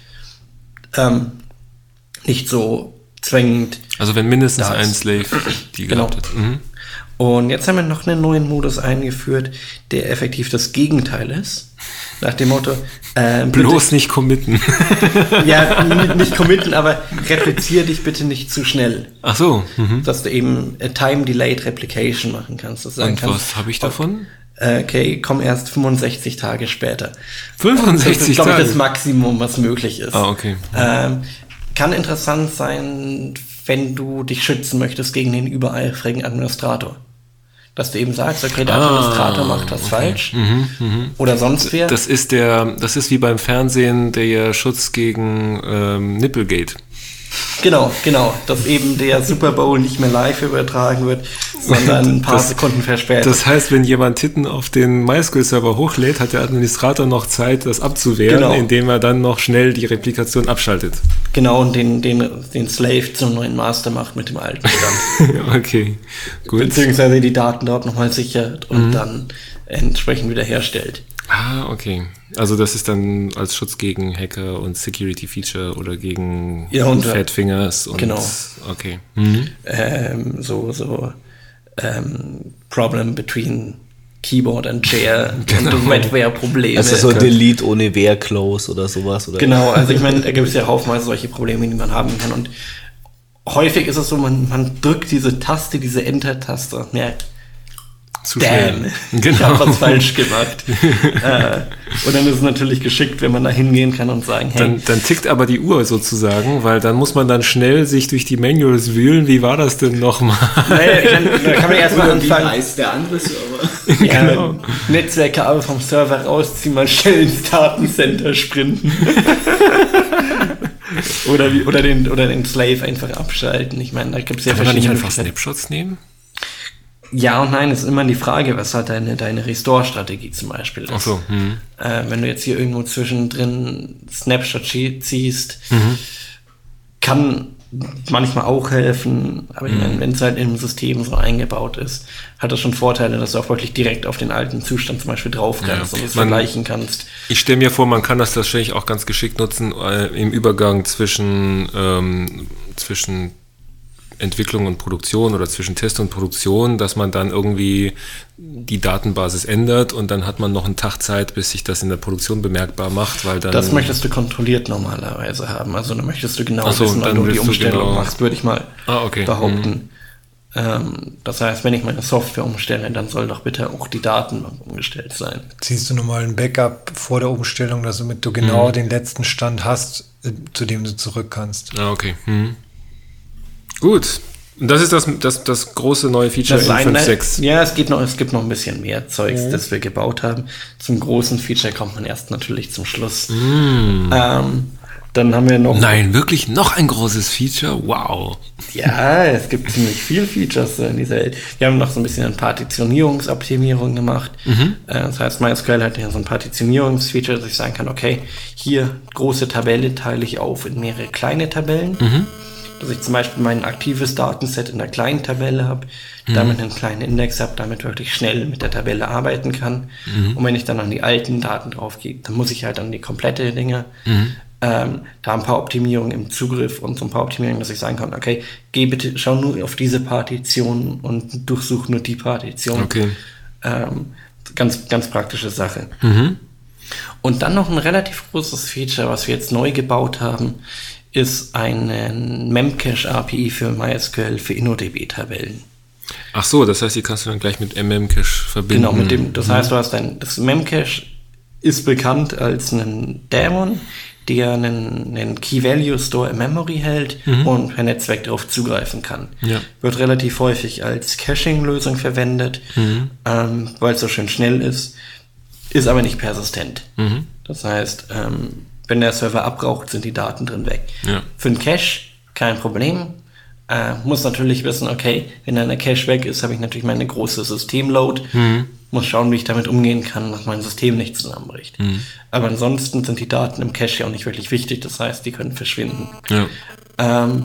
D: ähm, nicht so zwingend.
B: Also wenn mindestens
D: Da
B: ein
D: ist-
B: Slave die
D: Genau.
B: gehabt hat. Mhm.
D: Und jetzt haben wir noch einen neuen Modus eingeführt, der effektiv das Gegenteil ist. Nach dem Motto, ähm,
B: Bloß nicht committen.
D: bitte, ja, n- nicht committen, aber replizier dich bitte nicht zu schnell.
B: Ach so. Mhm.
D: Dass du eben äh, Time-Delayed Replication machen kannst. Dass du sagen
B: Und
D: kannst,
B: was habe ich davon?
D: äh, okay, komm erst fünfundsechzig Tage später.
B: fünfundsechzig
D: Das ist, glaube ich,
B: Tage?
D: das Maximum, was möglich ist.
B: Ah, okay.
D: Ähm, kann interessant sein, wenn du dich schützen möchtest gegen den übereifrigen Administrator. Dass du eben sagst, okay, der
B: Ah,
D: Administrator macht was
B: okay.
D: falsch.
B: Mhm, mhm.
D: Oder sonst wer.
B: Das ist der, das ist wie beim Fernsehen der Schutz gegen ähm, Nipplegate.
D: Genau, genau. Dass eben der Super Bowl nicht mehr live übertragen wird, sondern ein paar
B: das,
D: Sekunden verspätet.
B: Das heißt, wenn jemand Titten auf den MySQL-Server hochlädt, hat der Administrator noch Zeit, das abzuwehren, genau. indem er dann noch schnell die Replikation abschaltet.
D: Genau, und den, den, den Slave zum neuen Master macht mit dem alten Stand.
B: Okay, gut.
D: Beziehungsweise die Daten dort nochmal sichert und mhm. dann entsprechend wiederherstellt.
B: Ah, okay. Also das ist dann als Schutz gegen Hacker und Security Feature oder gegen
D: ja, und,
B: Fat Fingers. Und,
D: genau.
B: Okay. Mhm.
D: Ähm, so so ähm, Problem between Keyboard and Chair genau. und Wetware-Probleme.
A: Also so Delete ohne Where-Close oder sowas. Oder?
D: Genau, also ich meine, da gibt es ja haufenweise solche Probleme, die man haben kann. Und häufig ist es so, man, man drückt diese Taste, diese Enter-Taste und merkt,
B: Zu
D: damn,
B: genau.
D: ich habe was falsch gemacht. äh, und dann ist es natürlich geschickt, wenn man da hingehen kann und sagen, hey.
B: Dann, dann tickt aber die Uhr sozusagen, weil dann muss man dann schnell sich durch die Manuals wühlen. Wie war das denn nochmal?
D: Naja, dann, dann kann man erstmal anfangen.
A: Wie heißt der andere Server?
D: Ja, genau. Netzwerkkabel vom Server rausziehen, mal schnell ins Datencenter sprinten. oder, wie, oder, den, oder den Slave einfach abschalten. Ich meine, da gibt es ja
B: kann verschiedene
D: man
B: nicht einfach Snapshots nehmen?
D: Ja und nein, ist immer die Frage, was halt deine, deine Restore-Strategie zum Beispiel ist.
B: Ach so, hm.
D: äh, wenn du jetzt hier irgendwo zwischendrin Snapshot ziehst,
B: mhm.
D: kann manchmal auch helfen, aber ich meine, wenn es halt im System so eingebaut ist, hat das schon Vorteile, dass du auch wirklich direkt auf den alten Zustand zum Beispiel drauf kannst ja. und es vergleichen kannst.
B: Ich stelle mir vor, man kann das wahrscheinlich auch ganz geschickt nutzen äh, im Übergang zwischen, ähm, zwischen Entwicklung und Produktion oder zwischen Test und Produktion, dass man dann irgendwie die Datenbasis ändert und dann hat man noch einen Tag Zeit, bis sich das in der Produktion bemerkbar macht, weil dann...
D: Das möchtest du kontrolliert normalerweise haben, also dann möchtest du genau
B: so,
D: wissen, wann du die Umstellung
B: genau
D: machst, würde ich mal
B: ah, okay.
D: behaupten.
B: Mhm.
D: Ähm, das heißt, wenn ich meine Software umstelle, dann soll doch bitte auch die Datenbank umgestellt sein.
C: Ziehst du nochmal ein Backup vor der Umstellung, damit du genau mhm. den letzten Stand hast, zu dem du zurück kannst.
B: Ah, okay. Mhm. Gut. Und das ist das, das, das große neue Feature
D: das
B: in fünf Punkt
D: eine,
B: sechs.
D: Ja, es gibt, noch, es gibt noch ein bisschen mehr Zeugs, mhm. das wir gebaut haben. Zum großen Feature kommt man erst natürlich zum Schluss.
B: Mhm.
D: Ähm, dann haben wir noch...
B: Nein, wirklich noch ein großes Feature? Wow.
D: Ja, es gibt ziemlich viele Features in dieser Welt. Wir haben noch so ein bisschen eine Partitionierungsoptimierung gemacht.
B: Mhm.
D: Das heißt, MySQL hat ja so ein Partitionierungsfeature, dass ich sagen kann, okay, hier große Tabelle teile ich auf in mehrere kleine Tabellen.
B: Mhm.
D: Dass ich zum Beispiel mein aktives Datenset in der kleinen Tabelle habe, mhm. damit einen kleinen Index habe, damit wirklich schnell mit der Tabelle arbeiten kann. Mhm. Und wenn ich dann an die alten Daten drauf gehe, dann muss ich halt an die komplette Dinge, mhm. ähm, da ein paar Optimierungen im Zugriff und so ein paar Optimierungen, dass ich sagen kann, okay, geh bitte, schau nur auf diese Partition und durchsuch nur die Partition.
B: Okay.
D: Ähm, ganz, ganz praktische Sache.
B: Mhm.
D: Und dann noch ein relativ großes Feature, was wir jetzt neu gebaut haben, ist ein Memcache-A P I für MySQL für InnoDB-Tabellen.
B: Ach so, das heißt, die kannst du dann gleich mit Memcache verbinden.
D: Genau, mit dem, das mhm. heißt, du hast ein, das Memcache ist bekannt als einen Daemon, der einen, einen Key-Value-Store in Memory hält mhm. und per Netzwerk darauf zugreifen kann.
B: Ja. Wird
D: relativ häufig als Caching-Lösung verwendet, mhm. ähm, weil es so schön schnell ist, ist aber nicht persistent. Mhm. Das heißt, ähm, wenn der Server abbraucht, sind die Daten drin weg.
B: Ja.
D: Für einen Cache kein Problem. Äh, muss natürlich wissen, okay, wenn dann der Cache weg ist, habe ich natürlich meine große Systemload. Mhm. Muss schauen, wie ich damit umgehen kann, dass mein System nicht zusammenbricht. Mhm. Aber ansonsten sind die Daten im Cache ja auch nicht wirklich wichtig. Das heißt, die können verschwinden.
B: Ja.
D: Ähm,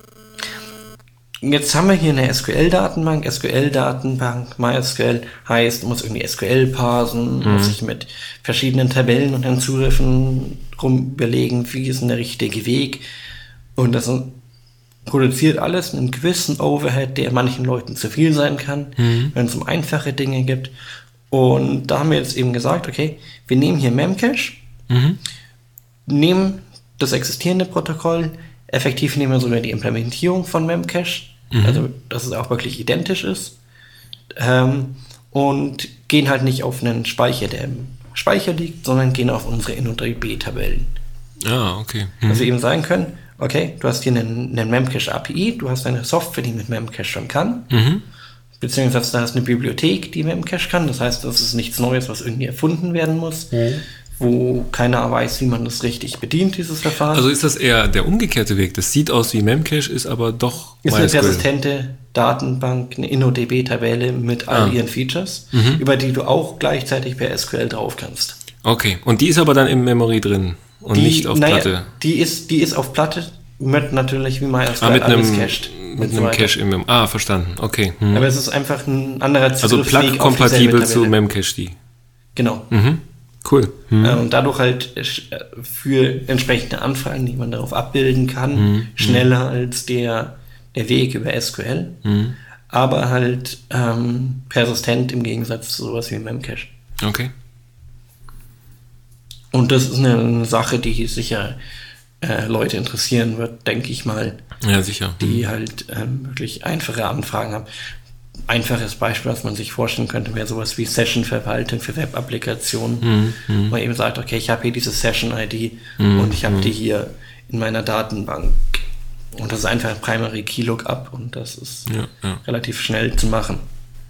D: jetzt haben wir hier eine S Q L-Datenbank. S Q L-Datenbank, MySQL heißt, muss irgendwie S Q L parsen, mhm. muss sich mit verschiedenen Tabellen und den Zugriffen rum überlegen, wie ist denn der richtige Weg. Und das produziert alles einen gewissen Overhead, der manchen Leuten zu viel sein kann, mhm. wenn es um einfache Dinge gibt. Und da haben wir jetzt eben gesagt, okay, wir nehmen hier Memcache, mhm. nehmen das existierende Protokoll, effektiv nehmen wir sogar die Implementierung von Memcache, mhm. also dass es auch wirklich identisch ist, ähm, und gehen halt nicht auf einen Speicher, der im Speicher liegt, sondern gehen auf unsere InnoDB-Tabellen.
B: Ah, okay.
D: Mhm. Dass wir eben sagen können, okay, du hast hier einen, einen Memcache-A P I, du hast eine Software, die mit Memcache schon kann, mhm. beziehungsweise da hast eine Bibliothek, die Memcache kann, das heißt, das ist nichts Neues, was irgendwie erfunden werden muss. Mhm. wo keiner weiß, wie man das richtig bedient, dieses Verfahren.
B: Also ist das eher der umgekehrte Weg? Das sieht aus wie Memcache, ist aber doch
D: ist eine
B: MySQL.
D: persistente Datenbank, eine InnoDB-Tabelle mit all
B: Ah.
D: ihren Features,
B: Mhm.
D: über die du auch gleichzeitig per S Q L drauf kannst.
B: Okay, und die ist aber dann im Memory drin und
D: Die,
B: nicht auf
D: naja,
B: Platte.
D: Die ist, die ist auf Platte mit natürlich wie MySQL
B: Ah, mit
D: alles
B: einem,
D: cached.
B: mit
D: und so
B: einem
D: weiter.
B: Cache im Mem. Ah, verstanden. Okay. Hm.
D: Aber es ist einfach ein anderer
B: Also
D: Zugriffsweg auf dieselbe
B: Plug-kompatibel zu
D: Tabelle.
B: Memcached.
D: Genau.
B: Mhm. Cool. Hm.
D: Äh, Und dadurch halt äh, für entsprechende Anfragen, die man darauf abbilden kann,
B: Mhm.
D: schneller als der, der Weg über S Q L,
B: Mhm.
D: aber halt ähm, persistent im Gegensatz zu sowas wie Memcache.
B: Okay.
D: Und das ist eine, eine Sache, die sicher äh, Leute interessieren wird, denke ich mal,
B: Ja, sicher.
D: die halt ähm, wirklich einfache Anfragen haben. Einfaches Beispiel, was man sich vorstellen könnte, wäre sowas wie Session-Verwaltung für Web-Applikationen,
B: Mhm.
D: wo man eben sagt, okay, ich habe hier diese Session-I D
B: Mhm.
D: und ich habe die hier in meiner Datenbank. Und das ist einfach ein Primary Key Lookup und das ist
B: Ja, ja.
D: relativ schnell zu machen.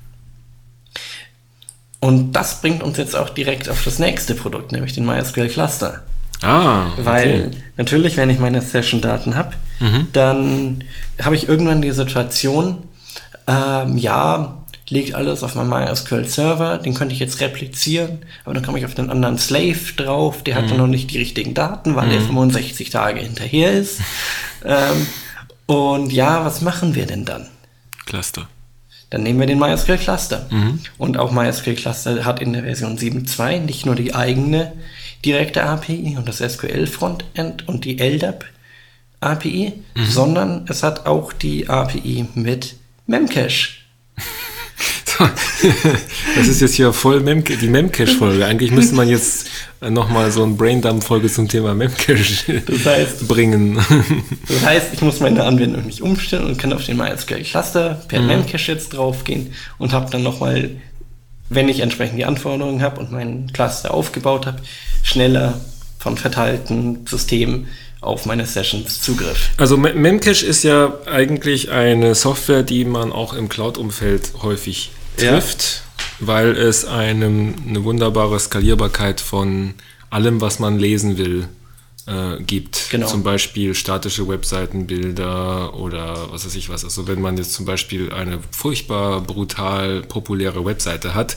D: Und das bringt uns jetzt auch direkt auf das nächste Produkt, nämlich den MySQL Cluster.
B: Ah, okay.
D: Weil natürlich, wenn ich meine Session-Daten habe,
B: Mhm.
D: dann habe ich irgendwann die Situation, ähm, ja, liegt alles auf meinem MySQL-Server, den könnte ich jetzt replizieren, aber dann komme ich auf den anderen Slave drauf, der hat dann noch nicht die richtigen Daten, weil er fünfundsechzig Tage hinterher ist. ähm, und ja, was machen wir denn dann?
B: Cluster.
D: Dann nehmen wir den MySQL Cluster.
B: Mhm.
D: Und auch MySQL Cluster hat in der Version sieben Punkt zwei nicht nur die eigene direkte A P I und das S Q L Frontend und die L D A P A P I, sondern es hat auch die A P I mit Memcache.
B: Das ist jetzt hier voll Mem die Memcache-Folge. Eigentlich müsste man jetzt nochmal so eine Braindump-Folge zum Thema Memcache
D: Das heißt,
B: bringen.
D: das heißt, ich muss meine Anwendung nicht umstellen und kann auf den MySQL Cluster per Memcache jetzt draufgehen und habe dann nochmal, wenn ich entsprechend die Anforderungen habe und meinen Cluster aufgebaut habe, schneller von verteilten Systemen auf meine Sessions Zugriff.
B: Also Mem- Memcache ist ja eigentlich eine Software, die man auch im Cloud-Umfeld häufig
D: Ja.
B: trifft, weil es einem eine wunderbare Skalierbarkeit von allem, was man lesen will, äh, gibt.
D: Genau.
B: Zum Beispiel statische Webseitenbilder oder was weiß ich was. Also wenn man jetzt zum Beispiel eine furchtbar brutal populäre Webseite hat,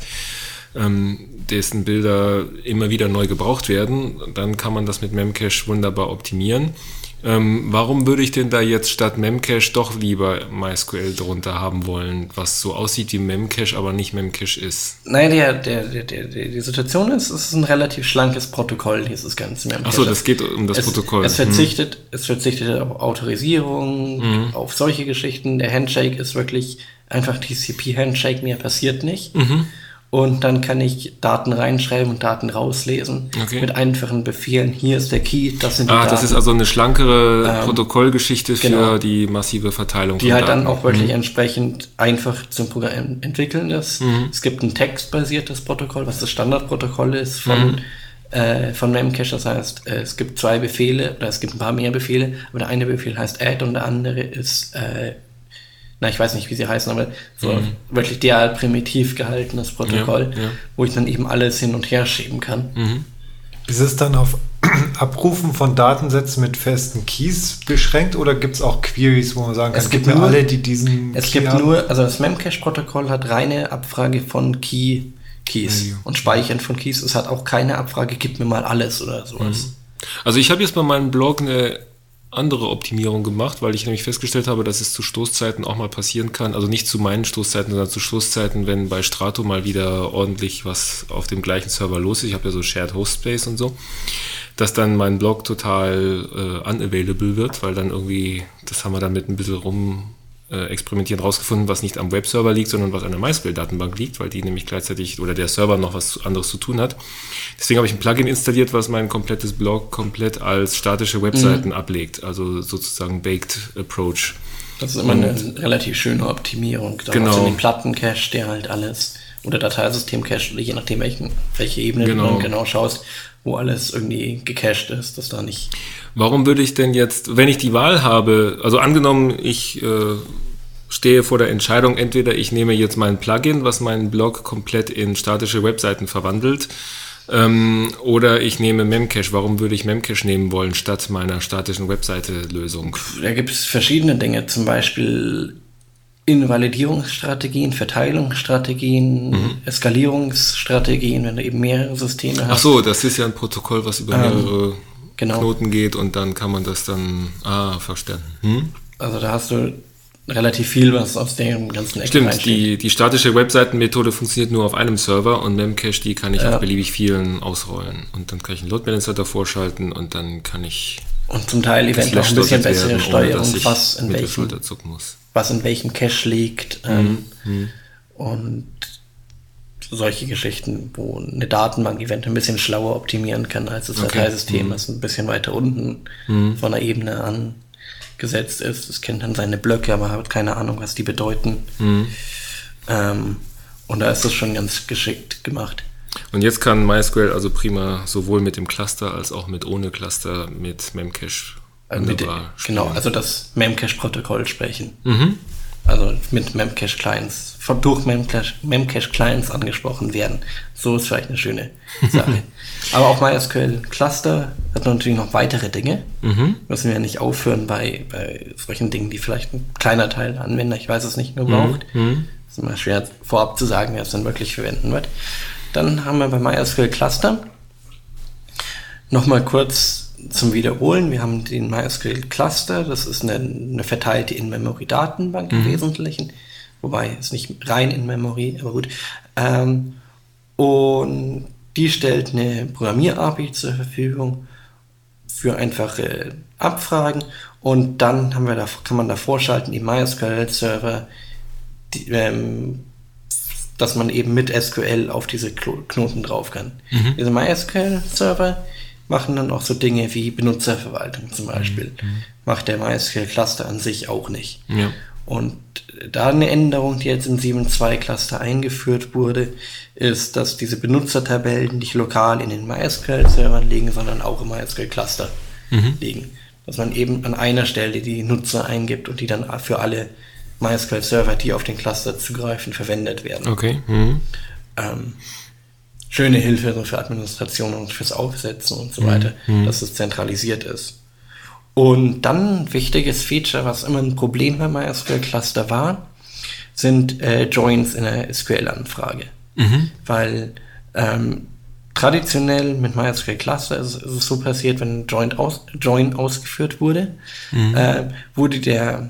B: ähm, dessen Bilder immer wieder neu gebraucht werden, dann kann man das mit Memcache wunderbar optimieren. Ähm, warum würde ich denn da jetzt statt Memcache doch lieber MySQL drunter haben wollen, was so aussieht wie Memcache, aber nicht Memcache ist?
D: Nein, der, der, der, der, der, die Situation ist, es ist ein relativ schlankes Protokoll, dieses ganze Memcache.
B: Achso, das geht um das
D: es,
B: Protokoll.
D: Es verzichtet, hm. es verzichtet auf Autorisierung,
B: Mhm.
D: auf solche Geschichten. Der Handshake ist wirklich einfach T C P-Handshake, mehr passiert nicht.
B: Mhm.
D: Und dann kann ich Daten reinschreiben und Daten rauslesen.
B: Okay.
D: Mit einfachen Befehlen. Hier ist der Key, das sind die
B: Ah,
D: Daten.
B: das ist also eine schlankere
D: Ähm,
B: Protokollgeschichte für
D: genau.
B: die massive Verteilung
D: die
B: von
D: halt
B: Daten.
D: dann auch wirklich entsprechend einfach zum Programm entwickeln ist.
B: Mhm.
D: Es gibt ein textbasiertes Protokoll, was das Standardprotokoll ist von,
B: Mhm.
D: äh, von Memcache. Das heißt, äh, es gibt zwei Befehle, oder es gibt ein paar mehr Befehle, aber der eine Befehl heißt add und der andere ist, äh, na, ich weiß nicht, wie sie heißen, aber so
B: Mhm.
D: wirklich derart primitiv gehaltenes Protokoll,
B: Ja, ja.
D: wo ich dann eben alles hin und her schieben kann.
B: Mhm.
C: Ist es dann auf Abrufen von Datensätzen mit festen Keys beschränkt oder gibt es auch Queries, wo man sagen kann,
D: Es gibt
C: gib mir
D: nur-
C: alle, die diesen
D: Es
C: Key
D: gibt
C: haben?
D: nur, also das Memcache-Protokoll hat reine Abfrage von Key, Keys
B: Ja.
D: und Speichern von Keys. Es hat auch keine Abfrage, gib mir mal alles oder sowas.
B: Also ich habe jetzt bei meinem Blog eine andere Optimierung gemacht, weil ich nämlich festgestellt habe, dass es zu Stoßzeiten auch mal passieren kann, also nicht zu meinen Stoßzeiten, sondern zu Stoßzeiten, wenn bei Strato mal wieder ordentlich was auf dem gleichen Server los ist, ich habe ja so Shared Host Space und so, dass dann mein Blog total äh, unavailable wird, weil dann irgendwie, das haben wir dann mit ein bisschen rum äh, experimentieren rausgefunden, was nicht am Webserver liegt, sondern was an der MySQL-Datenbank liegt, weil die nämlich gleichzeitig oder der Server noch was anderes zu tun hat. Deswegen habe ich ein Plugin installiert, was mein komplettes Blog komplett als statische Webseiten
D: Mhm.
B: ablegt, also sozusagen Baked Approach.
D: Das ist immer
B: Und-
D: eine relativ schöne Optimierung. Da
B: Genau.
D: hast du den Plattencache, der halt alles, oder Dateisystem-Cache, oder je nachdem, welchen, welche Ebene
B: Genau.
D: du dann genau schaust, wo alles irgendwie gecached ist, dass da nicht.
B: Warum würde ich denn jetzt, wenn ich die Wahl habe, also angenommen, ich äh, stehe vor der Entscheidung, entweder ich nehme jetzt mein Plugin, was meinen Blog komplett in statische Webseiten verwandelt, Ähm, oder ich nehme Memcache. Warum würde ich Memcache nehmen wollen statt meiner statischen Webseite-Lösung?
D: Da gibt es verschiedene Dinge, zum Beispiel Invalidierungsstrategien, Verteilungsstrategien, mhm. Eskalierungsstrategien, wenn du eben mehrere Systeme hast.
B: Ach so, das ist ja ein Protokoll, was über mehrere ähm,
D: genau.
B: Knoten geht und dann kann man das dann, ah, verstanden. Hm?
D: Also da hast du relativ viel, was aus dem ganzen Eck
B: Stimmt, die, die statische Webseitenmethode funktioniert nur auf einem Server und Memcache, die kann ich ja. auf beliebig vielen ausrollen. Und dann kann ich einen Load Balancer davor schalten und dann kann ich
D: und zum Teil eventuell auch ein bisschen bessere werden, Steuerung,
B: ohne,
D: was in welchem
B: muss.
D: was in welchem Cache liegt ähm, mhm. und solche Geschichten, wo eine Datenbank eventuell ein bisschen schlauer optimieren kann als das okay. Dateisystem, mhm. das ein bisschen weiter unten mhm. von der Ebene an gesetzt ist. Es kennt dann seine Blöcke, aber hat keine Ahnung, was die bedeuten. Mhm. Ähm, und da ist das schon ganz geschickt gemacht.
B: Und jetzt kann MySQL also prima sowohl mit dem Cluster als auch mit ohne Cluster mit Memcache
D: wunderbar spielen. Genau, also das Memcache-Protokoll sprechen. Mhm. Also mit Memcache-Clients, durch Memcache-Clients angesprochen werden. So ist vielleicht eine schöne Sache. Aber auch MySQL-Cluster hat natürlich noch weitere Dinge. Mhm. Müssen wir ja nicht aufhören bei, bei solchen Dingen, die vielleicht ein kleiner Teil der Anwender, ich weiß es nicht, nur braucht. Mhm. Es ist immer schwer vorab zu sagen, wer es dann wirklich verwenden wird. Dann haben wir bei MySQL-Cluster nochmal kurz zum Wiederholen. Wir haben den MySQL-Cluster, das ist eine, eine verteilte In-Memory-Datenbank mhm. im Wesentlichen, wobei es nicht rein In-Memory, aber gut. Ähm, und die stellt eine Programmier-A P I zur Verfügung für einfache Abfragen und dann haben wir da, kann man da vorschalten, die MySQL-Server, die, ähm, dass man eben mit S Q L auf diese Knoten drauf kann. Mhm. Diese MySQL-Server machen dann auch so Dinge wie Benutzerverwaltung zum Beispiel. Mhm. Macht der MySQL-Cluster an sich auch nicht. Ja. Und da eine Änderung, die jetzt im sieben Punkt zwei Cluster eingeführt wurde, ist, dass diese Benutzertabellen nicht lokal in den MySQL-Servern liegen, sondern auch im MySQL-Cluster mhm. liegen. Dass man eben an einer Stelle die Nutzer eingibt und die dann für alle MySQL-Server, die auf den Cluster zugreifen, verwendet werden.
B: Okay. Mhm.
D: Ähm, schöne Hilfe so für Administration und fürs Aufsetzen und so weiter, mhm. dass es zentralisiert ist. Und dann ein wichtiges Feature, was immer ein Problem beim MySQL-Cluster war, sind äh, Joins in der S Q L-Anfrage. Mhm. Weil ähm, traditionell mit MySQL-Cluster ist, ist es so passiert, wenn ein Join, aus, Join ausgeführt wurde, mhm. äh, wurde der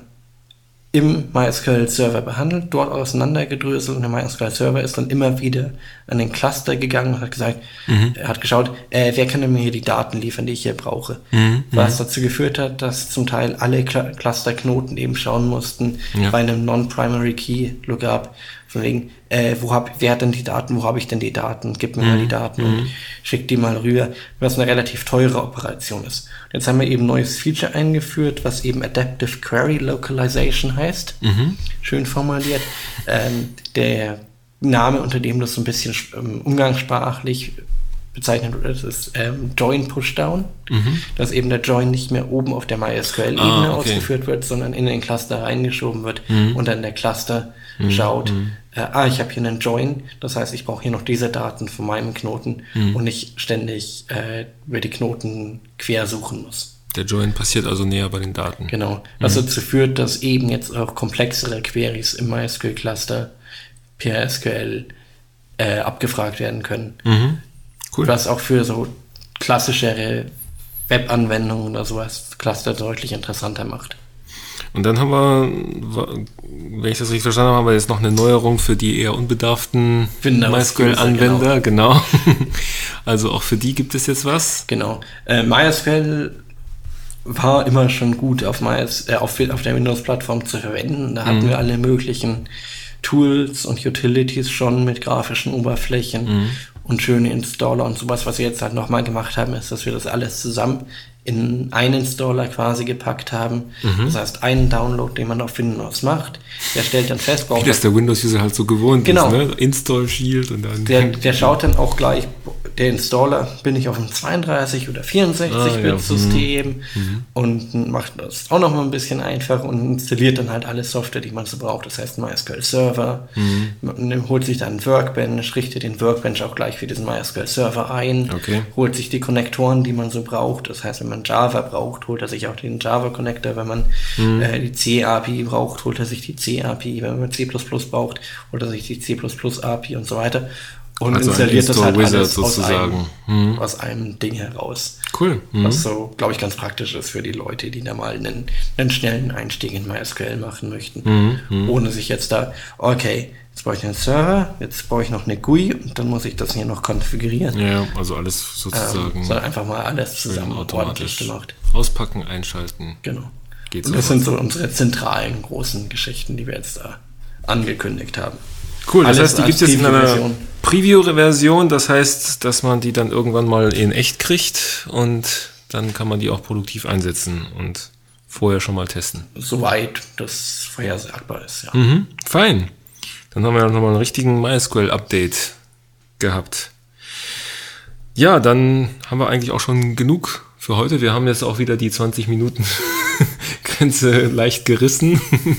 D: im MySQL-Server behandelt, dort auseinandergedröselt und der MySQL-Server ist dann immer wieder an den Cluster gegangen und hat gesagt, mhm. er hat geschaut, äh, wer kann mir hier die Daten liefern, die ich hier brauche. Mhm. Was dazu geführt hat, dass zum Teil alle Cl- Cluster-Knoten eben schauen mussten ja. bei einem Non-Primary Key-Lookup, von wegen, äh, wo hab, wer hat denn die Daten, wo habe ich denn die Daten, gib mir mhm. mal die Daten und schick die mal rüber, was eine relativ teure Operation ist. Und jetzt haben wir eben ein neues Feature eingeführt, was eben Adaptive Query Localization heißt. Mhm. Schön formuliert. Ähm, der Name, unter dem das so ein bisschen ähm, umgangssprachlich bezeichnet wird, ist ähm, Join Pushdown, mhm. dass eben der Join nicht mehr oben auf der MySQL-Ebene ah, okay. ausgeführt wird, sondern in den Cluster reingeschoben wird mhm. und dann der Cluster mhm. schaut, mhm. Äh, ah, ich habe hier einen Join, das heißt, ich brauche hier noch diese Daten von meinem Knoten mhm. und nicht ständig äh, über die Knoten quer suchen muss.
B: Der Join passiert also näher bei den Daten.
D: Genau, was mhm. dazu führt, dass eben jetzt auch komplexere Queries im MySQL-Cluster per S Q L äh, abgefragt werden können. Mhm. Cool. Was auch für so klassischere Web-Anwendungen oder sowas Cluster deutlich interessanter macht.
B: Und dann haben wir, wenn ich das richtig verstanden habe, haben wir jetzt noch eine Neuerung für die eher unbedarften MySQL-Anwender. Genau. genau. Also auch für die gibt es jetzt was.
D: Genau. Äh, MySQL war immer schon gut auf, MyS, äh, auf, auf der Windows-Plattform zu verwenden. Da hatten mhm. wir alle möglichen Tools und Utilities schon mit grafischen Oberflächen mhm. und schöne Installer und sowas. Was wir jetzt halt nochmal gemacht haben, ist, dass wir das alles zusammen in einen Installer quasi gepackt haben. Mhm. Das heißt, einen Download, den man auf Windows macht, der stellt dann fest,
B: braucht... Wie das der Windows-User halt so gewohnt
D: genau.
B: ist, ne? Install Shield und dann...
D: Der, der schaut dann auch gleich, der Installer, bin ich auf einem zweiunddreißig- oder vierundsechzig-Bit-System
B: ah, ja. mhm.
D: und macht das auch noch mal ein bisschen einfacher und installiert dann halt alle Software, die man so braucht. Das heißt MySQL-Server, mhm. man holt sich dann einen Workbench, richtet den Workbench auch gleich für diesen MySQL-Server ein,
B: okay.
D: holt sich die Konnektoren, die man so braucht. Das heißt, wenn man Java braucht, holt er sich auch den Java-Connector. Wenn man mhm. äh, die C-A P I braucht, holt er sich die C-A P I. Wenn man C plus plus braucht, holt er sich die C plus plus A P I und so weiter. Und
B: also
D: installiert das halt alles
B: sozusagen.
D: Aus, einem, mhm. aus einem Ding heraus.
B: Cool. Mhm.
D: Was so, glaube ich, ganz praktisch ist für die Leute, die da mal einen, einen schnellen Einstieg in MySQL machen möchten.
B: Mhm. Mhm.
D: Ohne sich jetzt da, okay, jetzt brauche ich einen Server, jetzt brauche ich noch eine G U I und dann muss ich das hier noch konfigurieren.
B: Ja, also alles sozusagen.
D: Ähm, sondern einfach mal alles zusammen
B: automatisch
D: gemacht.
B: Auspacken, einschalten.
D: Genau.
B: Geht's
D: und das sind so unsere zentralen großen Geschichten, die wir jetzt da angekündigt haben.
B: Cool, das
D: Alles
B: heißt, die gibt es jetzt in einer Preview-Version, das heißt, dass man die dann irgendwann mal in echt kriegt und dann kann man die auch produktiv einsetzen und vorher schon mal testen.
D: Soweit das vorhersagbar ist, ja.
B: Mhm, fein. Dann haben wir nochmal einen richtigen MySQL-Update gehabt. Ja, dann haben wir eigentlich auch schon genug für heute. Wir haben jetzt auch wieder die zwanzig Minuten Grenze leicht gerissen.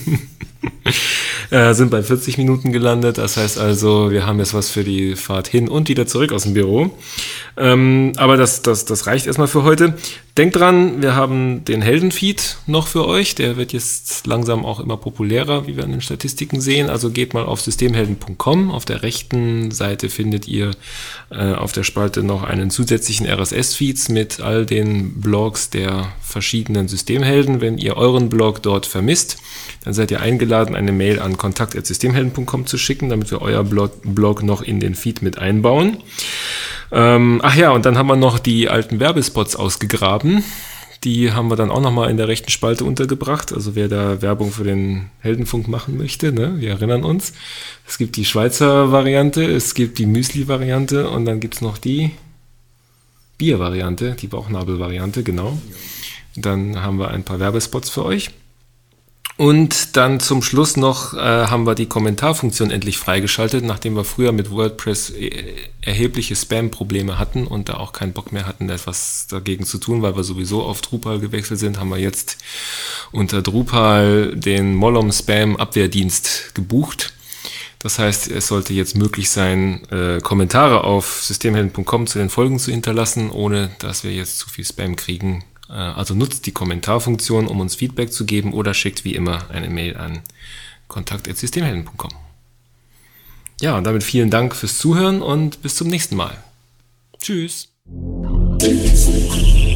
B: äh, sind bei vierzig Minuten gelandet. Das heißt also, wir haben jetzt was für die Fahrt hin und wieder zurück aus dem Büro. Ähm, aber das, das, das reicht erstmal für heute. Denkt dran, wir haben den Heldenfeed noch für euch. Der wird jetzt langsam auch immer populärer, wie wir an den Statistiken sehen. Also geht mal auf systemhelden punkt com. Auf der rechten Seite findet ihr äh, auf der Spalte noch einen zusätzlichen R S S-Feeds mit all den Blogs der verschiedenen Systemhelden. Wenn ihr euren Blog dort vermisst, dann seid ihr eingeladen, eine Mail an kontakt at systemhelden punkt com zu schicken, damit wir euer Blog, Blog noch in den Feed mit einbauen. Ähm, ach ja, und dann haben wir noch die alten Werbespots ausgegraben. Die haben wir dann auch nochmal in der rechten Spalte untergebracht. Also wer da Werbung für den Heldenfunk machen möchte, ne, wir erinnern uns. Es gibt die Schweizer Variante, es gibt die Müsli-Variante und dann gibt es noch die Bier-Variante, die Bauchnabel-Variante, genau. Dann haben wir ein paar Werbespots für euch. Und dann zum Schluss noch äh, haben wir die Kommentarfunktion endlich freigeschaltet, nachdem wir früher mit WordPress äh, erhebliche Spam-Probleme hatten und da auch keinen Bock mehr hatten, etwas dagegen zu tun, weil wir sowieso auf Drupal gewechselt sind, haben wir jetzt unter Drupal den Mollom Spam-Abwehrdienst gebucht. Das heißt, es sollte jetzt möglich sein, äh, Kommentare auf systemhelden punkt com zu den Folgen zu hinterlassen, ohne dass wir jetzt zu viel Spam kriegen. Also nutzt die Kommentarfunktion, um uns Feedback zu geben oder schickt wie immer eine Mail an kontakt at systemhelden punkt com. Ja, und damit vielen Dank fürs Zuhören und bis zum nächsten Mal. Tschüss.